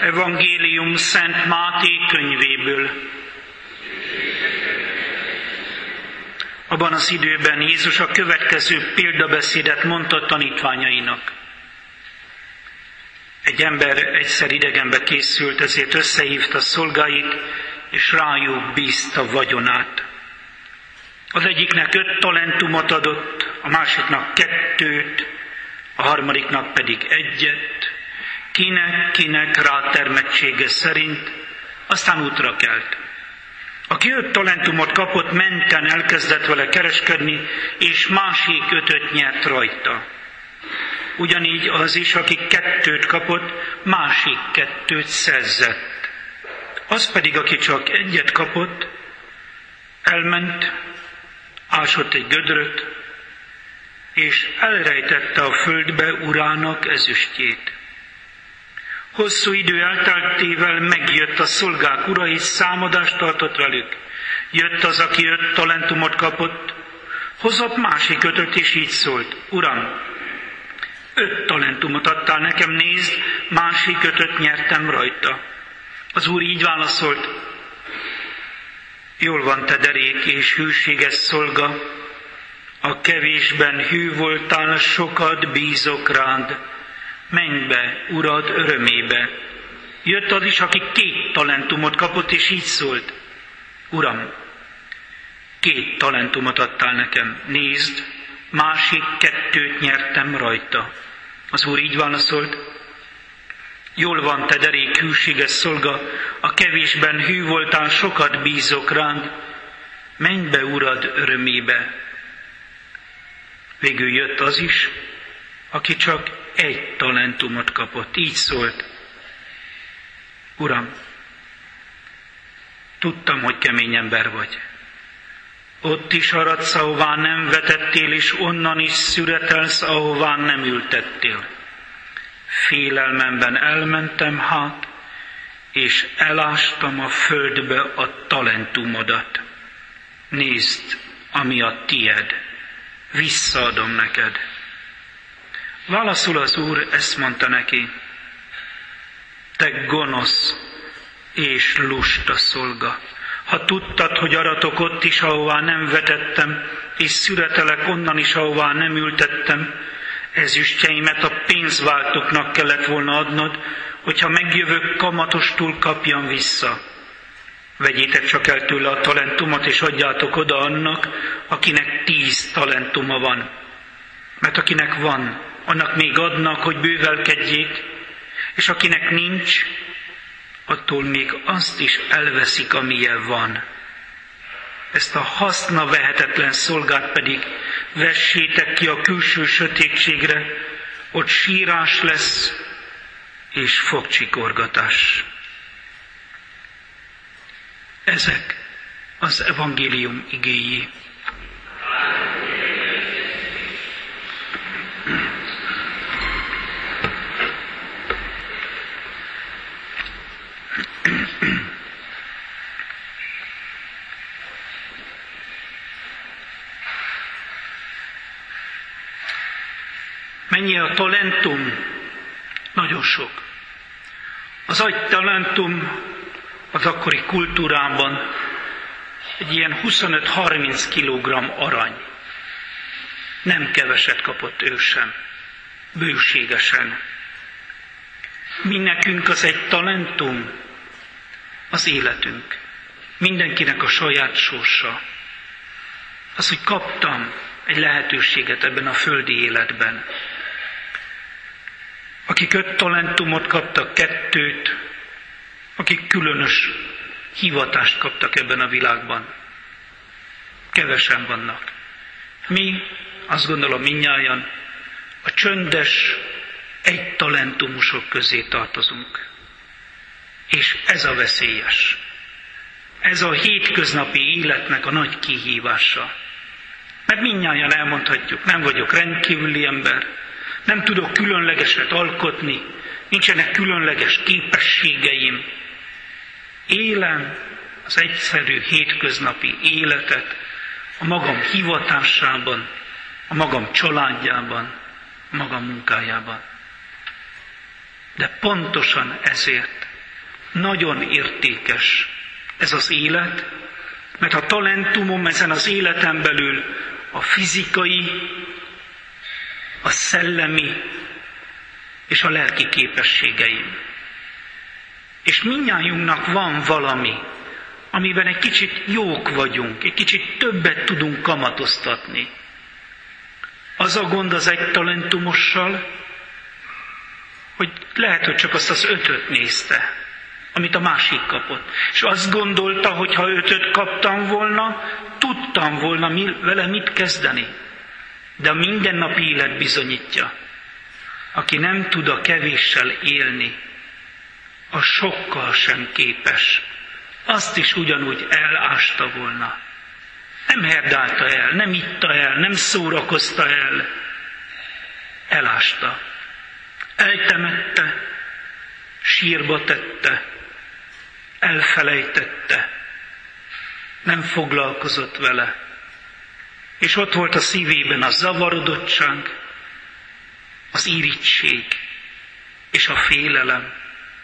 Evangélium Szent Máté könyvéből. Abban az időben Jézus a következő példabeszédet mondta tanítványainak. Egy ember egyszer idegenbe készült, ezért összehívta szolgáit, és rájuk bízta vagyonát. Az egyiknek 5 talentumot adott, a másiknak 2, a harmadiknak pedig 1, kinek rátermettsége szerint, aztán útra kelt. Aki 5 talentumot kapott, menten elkezdett vele kereskedni, és másik 5-öt nyert rajta. Ugyanígy az is, aki 2 kapott, másik 2 szerzett. Az pedig, aki csak 1 kapott, elment, ásott egy gödröt, és elrejtette a földbe urának ezüstjét. Hosszú idő elteltével megjött a szolgák ura, és számadást tartott velük. Jött az, aki 5 talentumot kapott, hozott másik 5-öt, és így szólt: Uram, 5 talentumot adtál nekem, nézd, másik 5-öt nyertem rajta. Az úr így válaszolt: Jól van, te derék és hűséges szolga, a kevésben hű voltál, sokat bízok rád, menj be urad örömébe. Jött az is, aki 2 talentumot kapott, és így szólt: Uram, 2 talentumot adtál nekem, nézd, másik 2-t nyertem rajta. Az úr így válaszolt: Jól van, te derék hűséges szolga, a kevésben hű voltál, sokat bízok rád, menj be urad örömébe. Végül jött az is, aki csak 1 talentumot kapott, így szólt: Uram, tudtam, hogy kemény ember vagy. Ott is aradsz, ahová nem vetettél, és onnan is szüretelsz, ahová nem ültettél. Félelmemben elmentem hát, és elástam a földbe a talentumodat. Nézd, ami a tied, visszaadom neked. Válaszul az úr, ezt mondta neki: Te gonosz és lusta szolga! Ha tudtad, hogy aratok ott is, ahová nem vetettem, és szüretelek onnan is, ahová nem ültettem, ezüstjeimet a pénzváltóknak kellett volna adnod, hogyha megjövök, kamatostul kapjam vissza. Vegyétek csak el tőle a talentumot, és adjátok oda annak, akinek 10 talentuma van. Mert akinek van, annak még adnak, hogy bővelkedjék, és akinek nincs, attól még azt is elveszik, amilyen van. Ezt a haszna vehetetlen szolgát pedig vessétek ki a külső sötétségre, ott sírás lesz, és fogcsikorgatás. Ezek az evangélium igéi. Mennyi a talentum? Nagyon sok. Az agytalentum az akkori kultúrában egy ilyen 25-30 kg arany. Nem keveset kapott ő sem. Bőségesen. Mi nekünk az egy talentum, az életünk. Mindenkinek a saját sorsa. Az, hogy kaptam egy lehetőséget ebben a földi életben. Akik 5 talentumot kaptak, 2, akik különös hivatást kaptak ebben a világban. Kevesen vannak. Mi, azt gondolom mindnyájan, a csöndes 1 talentumusok közé tartozunk. És ez a veszélyes. Ez a hétköznapi életnek a nagy kihívása. Mert mindnyájan elmondhatjuk, nem vagyok rendkívüli ember, nem tudok különlegeset alkotni, nincsenek különleges képességeim. Élem az egyszerű hétköznapi életet a magam hivatásában, a magam családjában, a magam munkájában. De pontosan ezért Nagyon értékes ez az élet, mert a talentumom ezen az életen belül a fizikai, a szellemi és a lelki képességeim. És mindnyájunknak van valami, amiben egy kicsit jók vagyunk, egy kicsit többet tudunk kamatoztatni. Az a gond az egy talentumossal, hogy lehet, hogy csak azt az 5-öt nézte, amit a másik kapott. És azt gondolta, hogy ha 5-öt kaptam volna, tudtam volna vele mit kezdeni. De a mindennapi élet bizonyítja, aki nem tud a kevéssel élni, az sokkal sem képes. Azt is ugyanúgy elásta volna. Nem herdálta el, nem itta el, nem szórakozta el. Elásta. Eltemette, sírba tette, elfelejtette, nem foglalkozott vele. És ott volt a szívében a zavarodottság, az irigység és a félelem.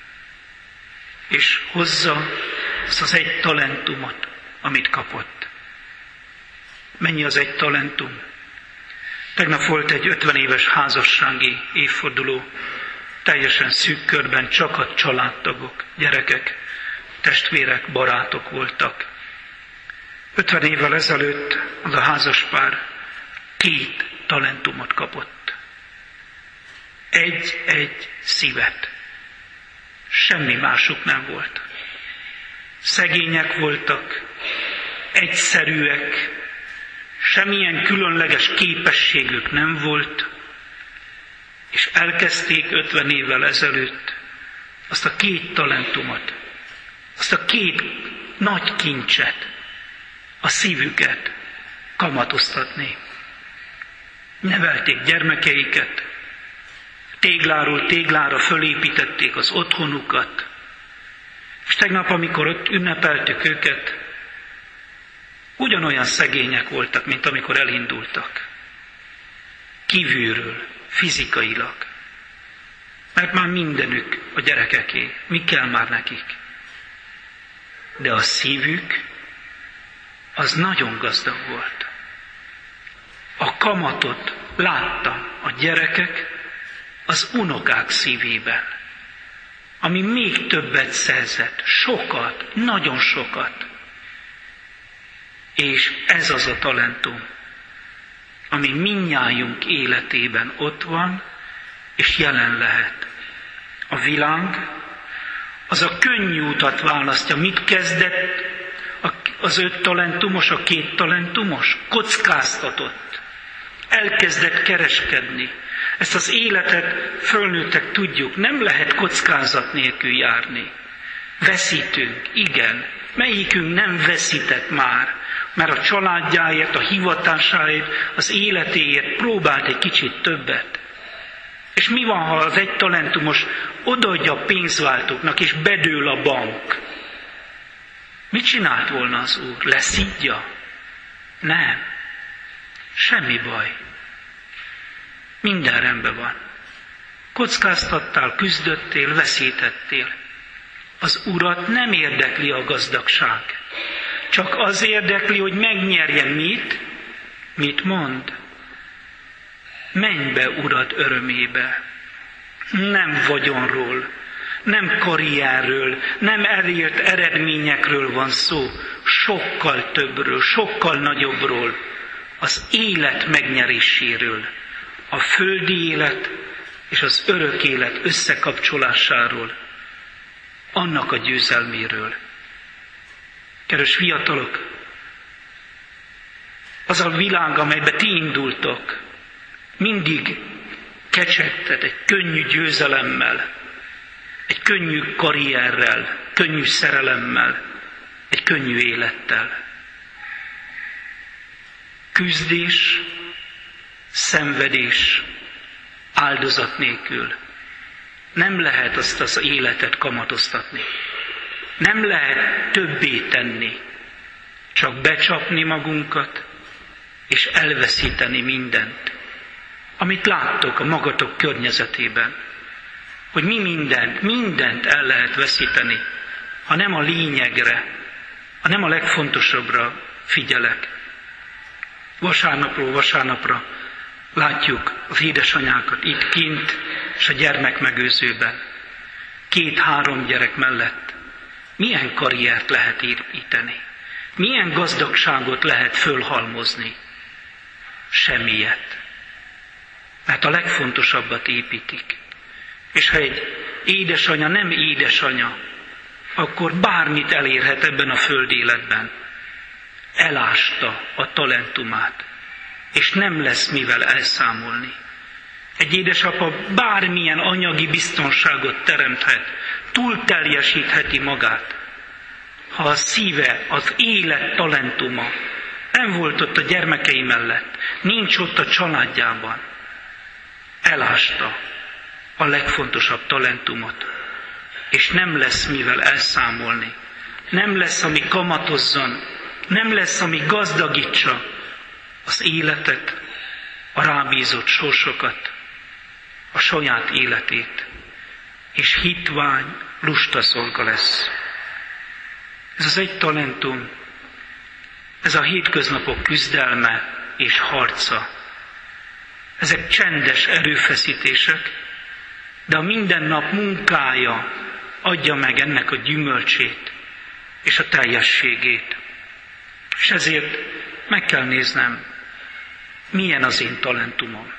És hozza azt az egy talentumot, amit kapott. Mennyi az egy talentum? Tegnap volt egy 50 éves házassági évforduló, teljesen szűk körben csak a családtagok, gyerekek, testvérek, barátok voltak. 50 évvel ezelőtt az a házaspár 2 talentumot kapott. Egy szívet. Semmi másuk nem volt. Szegények voltak, egyszerűek, semmilyen különleges képességük nem volt, és elkezdték 50 évvel ezelőtt azt a 2 talentumot, azt a 2 nagy kincset, a szívüket kamatoztatni. Nevelték gyermekeiket, tégláról téglára fölépítették az otthonukat, és tegnap, amikor ott ünnepeltük őket, ugyanolyan szegények voltak, mint amikor elindultak. Kívülről, fizikailag. Mert már mindenük a gyerekeké, mi kell már nekik? De a szívük az nagyon gazdag volt. A kamatot láttam a gyerekek, az unokák szívében, ami még többet szerzett, sokat, nagyon sokat. És ez az a talentum, ami mindnyájunk életében ott van, és jelen lehet. A világ az a könnyű utat választja. Mit kezdett az 5 talentumos, a 2 talentumos? Kockáztatott. Elkezdett kereskedni. Ezt az életet fölnőttek tudjuk, nem lehet kockázat nélkül járni. Veszítünk, igen. Melyikünk nem veszített már, mert a családjáért, a hivatásáért, az életéért próbált egy kicsit többet. És mi van, ha az egy talentumos odaadja a pénzváltóknak, és bedől a bank? Mit csinált volna az Úr? Leszidja? Nem. Semmi baj. Minden rendben van. Kockáztattál, küzdöttél, veszítettél. Az Urat nem érdekli a gazdagság. Csak az érdekli, hogy megnyerjen mit? Mit mond? Menj be, Urad örömébe. Nem vagyonról, nem karrierről, nem elért eredményekről van szó, sokkal többről, sokkal nagyobbról, az élet megnyeréséről, a földi élet és az örök élet összekapcsolásáról, annak a győzelméről. Kedves fiatalok, az a világ, amelybe ti indultok, mindig kecsegtet egy könnyű győzelemmel, egy könnyű karrierrel, könnyű szerelemmel, egy könnyű élettel. Küzdés, szenvedés, áldozat nélkül nem lehet azt az életet kamatoztatni. Nem lehet többé tenni, csak becsapni magunkat, és elveszíteni mindent, amit láttok a magatok környezetében. hogy mi mindent el lehet veszíteni, ha nem a lényegre, ha nem a legfontosabbra figyelek. Vasárnapról vasárnapra látjuk az édesanyákat itt kint, és a gyermekmegőrzőben. 2-3 gyerek mellett milyen karriert lehet építeni? Milyen gazdagságot lehet fölhalmozni? Semmiet. Mert a legfontosabbat építik. És ha egy édesanya nem édesanya, akkor bármit elérhet ebben a földéletben. Elásta a talentumát, és nem lesz mivel elszámolni. Egy édesapa bármilyen anyagi biztonságot teremthet, túlteljesítheti magát. Ha a szíve, az élet talentuma nem volt ott a gyermekei mellett, nincs ott a családjában, elásta a legfontosabb talentumot, és nem lesz mivel elszámolni. Nem lesz, ami kamatozzon, nem lesz, ami gazdagítsa az életet, a rábízott sorsokat, a saját életét, és hitvány, lusta szolga lesz. Ez az egy talentum, ez a hétköznapok küzdelme és harca. Ezek csendes erőfeszítések, de a mindennap munkája adja meg ennek a gyümölcsét és a teljességét. És ezért meg kell néznem, milyen az én talentumom.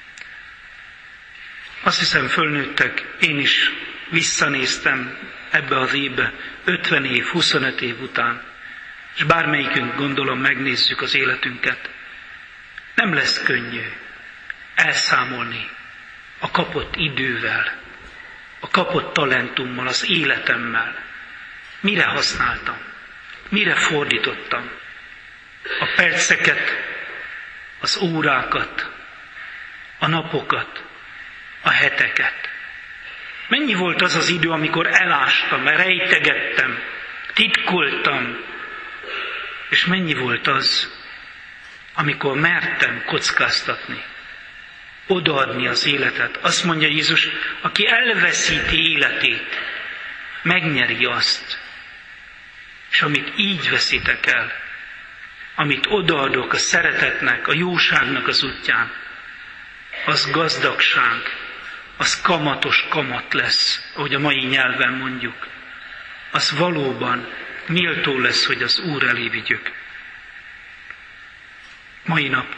Azt hiszem, fölnőttek, én is visszanéztem ebbe az évbe 50 év, 25 év után, és bármelyikünk, gondolom, megnézzük az életünket. Nem lesz könnyű elszámolni a kapott idővel, a kapott talentummal, az életemmel. Mire használtam? Mire fordítottam? A perceket, az órákat, a napokat, a heteket. Mennyi volt az az idő, amikor elástam, rejtegettem, titkoltam, és mennyi volt az, amikor mertem kockáztatni, odaadni az életet. Azt mondja Jézus, aki elveszíti életét, megnyeri azt. És amit így veszitek el, amit odaadok a szeretetnek, a jóságnak az útján, az gazdagság, az kamatos kamat lesz, ahogy a mai nyelven mondjuk. Az valóban méltó lesz, hogy az Úr elé vigyük. Mai nap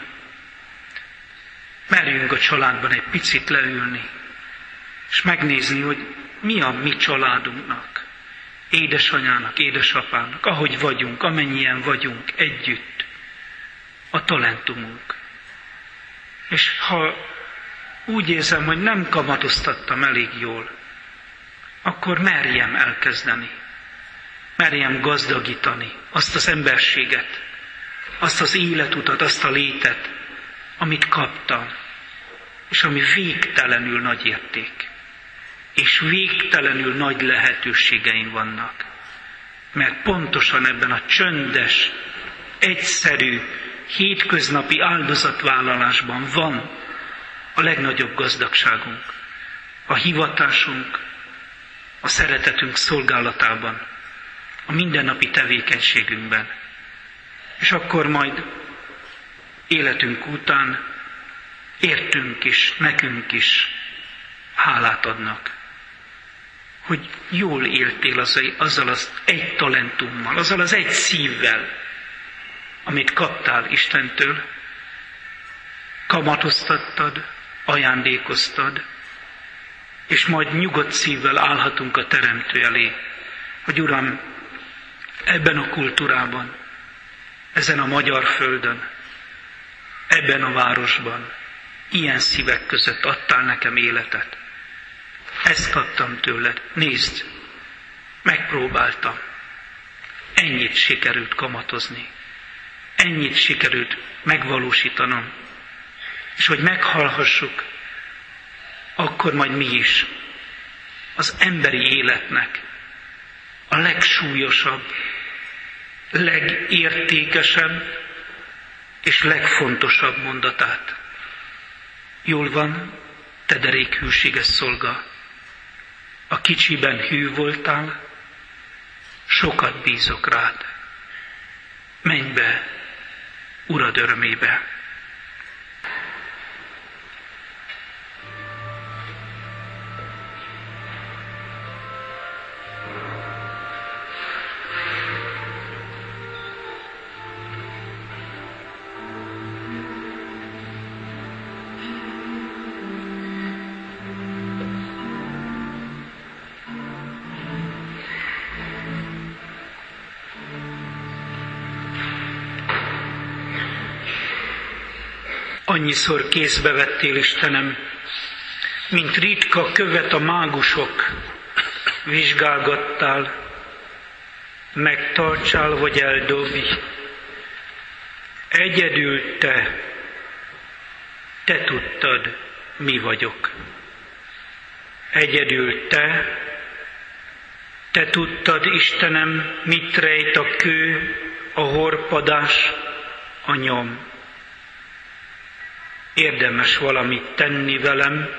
merjünk a családban egy picit leülni, és megnézni, hogy mi a mi családunknak, édesanyának, édesapának, ahogy vagyunk, amennyien vagyunk együtt, a talentumunk. És ha úgy érzem, hogy nem kamatoztattam elég jól, akkor merjem elkezdeni. Merjem gazdagítani azt az emberséget, azt az életutat, azt a létet, amit kaptam, és ami végtelenül nagy érték, és végtelenül nagy lehetőségeim vannak. Mert pontosan ebben a csöndes, egyszerű, hétköznapi áldozatvállalásban van a legnagyobb gazdagságunk, a hivatásunk, a szeretetünk szolgálatában, a mindennapi tevékenységünkben. És akkor majd életünk után értünk is, nekünk is hálát adnak, hogy jól éltél azzal az egy talentummal, azzal az egy szívvel, amit kaptál Istentől, kamatoztattad, ajándékoztad, és majd nyugodt szívvel állhatunk a Teremtő elé, hogy Uram, ebben a kultúrában, ezen a magyar földön, ebben a városban, ilyen szívek között adtál nekem életet. Ezt kaptam tőled. Nézd, megpróbáltam. Ennyit sikerült kamatozni. Ennyit sikerült megvalósítanom. És hogy meghallhassuk, akkor majd mi is az emberi életnek a legsúlyosabb, legértékesebb és legfontosabb mondatát. Jól van, te derék hűséges szolga, A kicsiben hű voltál, sokat bízok rád. Menj be, Urad örömébe. Annyiszor kézbe vettél, Istenem, mint ritka követ a mágusok, vizsgálgattál, megtartsál vagy eldobj. Egyedül te tudtad, mi vagyok. Egyedül te tudtad, Istenem, mit rejt a kő, a horpadás, a nyom. Érdemes valamit tenni velem,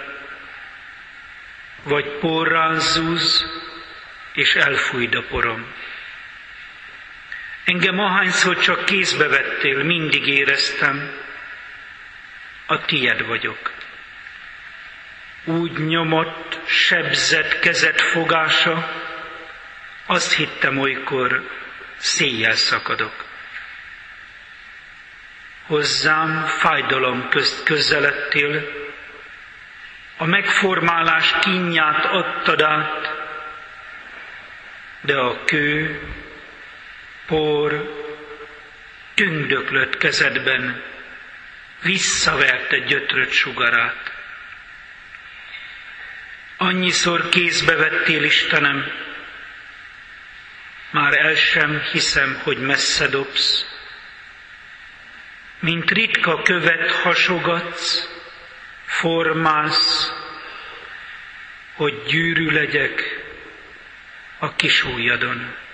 vagy porrán zúz, és elfújd a porom. Engem ahányszor csak kézbe vettél, mindig éreztem, a tied vagyok. Úgy nyomott, sebzett kezed fogása, azt hittem olykor, széjjel szakadok. Hozzám fájdalom közt közeledtél, a megformálás kínját adtad át, de a kő, por, tündöklött kezedben visszaverte gyötrött sugarát. Annyiszor kézbe vettél, Istenem, már el sem hiszem, hogy messze dobsz. Mint ritka követ hasogatsz, formálsz, hogy gyűrű legyek a kis ujjadon.